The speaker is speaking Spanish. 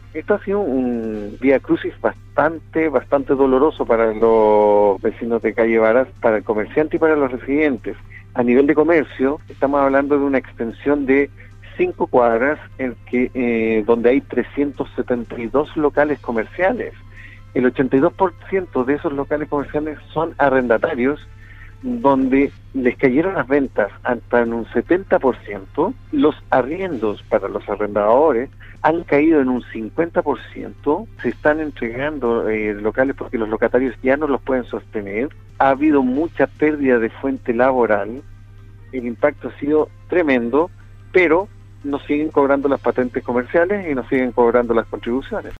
Esto ha sido un vía crucis bastante doloroso para los vecinos de Calle Varas, para el comerciante y para los residentes. A nivel de comercio, estamos hablando de una extensión de 5 cuadras donde hay 372 locales comerciales. El 82% de esos locales comerciales son arrendatarios, donde les cayeron las ventas hasta en un 70%, los arriendos para los arrendadores han caído en un 50%, se están entregando locales porque los locatarios ya no los pueden sostener, ha habido mucha pérdida de fuente laboral, el impacto ha sido tremendo, pero nos siguen cobrando las patentes comerciales y nos siguen cobrando las contribuciones.